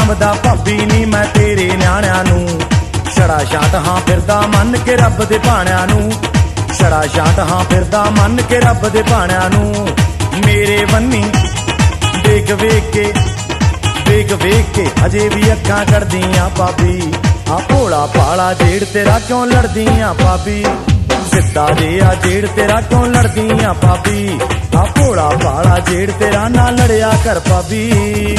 ਸਾਂਭਦਾ ਭਾਬੀ ਨੀ ਮੈਂ ਤੇਰੇ ਨਿਆਣਿਆਂ ਨੂੰ। ਛੜਾ ਛਾਟ ਹਾਂ ਫਿਰਦਾ ਮੰਨ ਕੇ ਰੱਬ ਦੇ ਭਾਣਿਆਂ ਨੂੰ। ਛੜਾ ਛਾਟ ਹਾਂ ਫਿਰਦਾ ਮੰਨ ਕੇ ਰੱਬ ਦੇ ਭਾਣਿਆਂ ਨੂੰ। ਮੇਰੇ ਬੰਨੀ ਵੇਖ ਵੇਖ ਕੇ ਵੇਖ ਵੇਖ ਕੇ ਅਜੇ ਵੀ ਅੱਖਾਂ ਕੱਢਦੀਆਂ ਭਾਬੀ। ਆ ਭੋਲਾ ਭਾਲਾ ਜੇੜ ਤੇਰਾ ਕਿਉਂ ਲੜਦੀਆਂ ਭਾਬੀ। ਸਿੱਧਾ ਜਿਹਾ ਜੇੜ ਤੇਰਾ ਕਿਉਂ ਲੜਦੀਆਂ ਭਾਬੀ। ਆ ਭੋਲਾ ਭਾਲਾ ਜੇੜ ਤੇਰਾ ਨਾ ਲੜਿਆ ਕਰ ਭਾਬੀ।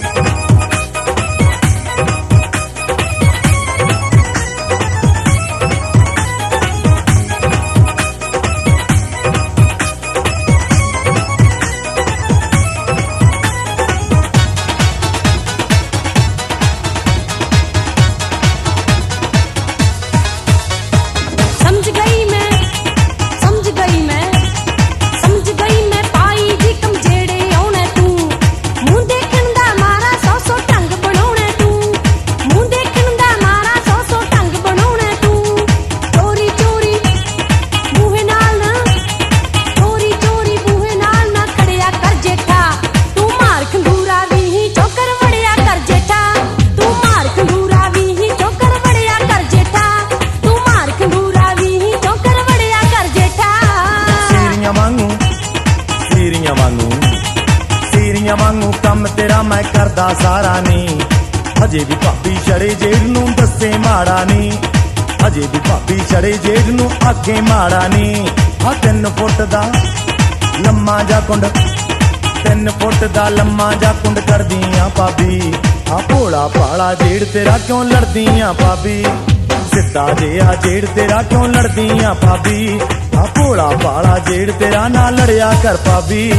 ਸੀਰੀਆਂ ਵਾਂਗੂ ਕੰਮ ਤੇਰਾ ਮੈਂ ਕਰਦਾ ਸਾਰਾ ਨੀ। ਹਜੇ ਵੀ ਭਾਬੀ ਛੜੇ ਜੇੜ ਨੂੰ ਦੱਸੇ ਮਾੜਾ ਨੀ। ਹਜੇ ਵੀ ਭਾਬੀ ਛੜੇ ਜੇੜ ਨੂੰ ਆਗੇ ਮਾੜਾ ਨੀ। ਆ 3 ਫੁੱਟ ਦਾ ਲੰਮਾ ਜਾ ਕੁੰਡ 3 ਫੁੱਟ ਦਾ ਲੰਮਾ ਜਾ ਕੁੰਡ ਕਰਦੀਆਂ ਭਾਬੀ। ਆ ਭੋਲਾ ਭਾਲਾ ਜੇੜ ਤੇਰਾ ਕਿਉਂ ਲੜਦੀਆਂ ਭਾਬੀ। ਸਿੱਧਾ ਜਿਹਾ ਜੇੜ ਤੇਰਾ ਕਿਉਂ ਲੜਦੀਆਂ ਭਾਬੀ। ਆ ਭੋਲਾ ਭਾਲਾ ਜੇੜ ਤੇਰਾ ਨਾ ਲੜਿਆ ਕਰ ਭਾਬੀ।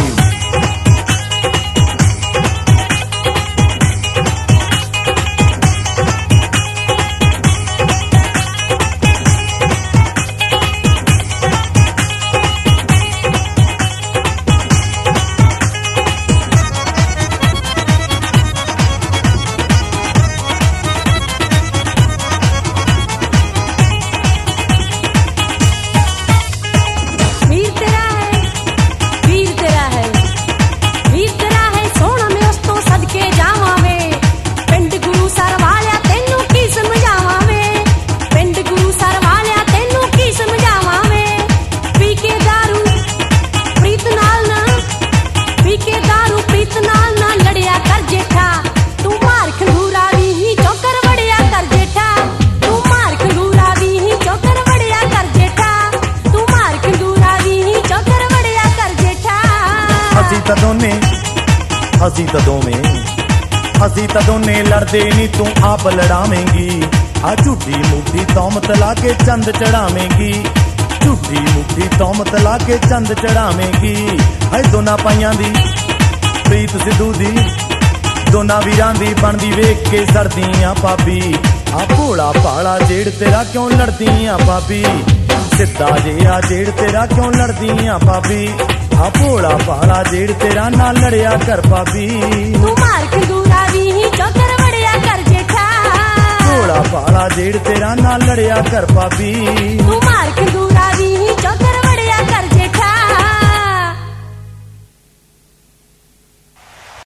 ਅਸੀਂ ਤਾਂ ਦੋਨੇ ਲੜਦੇ ਨੀ ਤੂੰ ਆਪ ਲੜਾਵੇਂਗੀ। ਆ ਝੂਠੀ ਮੂਠੀ ਤੌਮਤ ਲਾ ਕੇ ਚੰਦ ਚੜਾਵੇਂਗੀ। ਝੂਠੀ ਮੂਠੀ ਤੌਮਤ ਲਾ ਕੇ ਚੰਦ ਚੜਾਵੇਂਗੀ। ਹਾਏ ਦੋਨਾਂ ਪਾਈਆਂ ਦੀ ਪ੍ਰੀਤ ਸਿੱਧੂ ਦੀ ਦੋਨਾਂ ਵੀਰਾਂ ਦੀ ਬਣਦੀ ਵੇਖ ਕੇ ਸੜਦੀਆਂ ਭਾਬੀ। ਆ ਭੋਲਾ ਭਾਲਾ ਜੇੜ ਤੇਰਾ ਕਿਉਂ ਲੜਦੀਆਂ ਭਾਬੀ। ਸਿੱਧਾ ਜਿਹਾ ਜੇੜ ਤੇਰਾ ਕਿਉਂ ਲੜਦੀਆਂ ਭਾਬੀ। ਆ ਭੋਲਾ ਭਾਲਾ ਜੇੜ ਤੇਰਾ ਨਾ ਲੜਿਆ ਕਰ ਭਾਬੀ। ਤੂੰ ਮਾਰ ਖੰਗੂਰਾ ਵੀ ਚੌਕਰ ਵੜਿਆ ਕਰ ਜੇਠਾ। ਭੋਲਾ ਭਾਲਾ ਜੇੜ ਤੇਰਾ ਨਾ ਲੜਿਆ ਕਰ ਭਾਬੀ। ਤੂੰ ਮਾਰ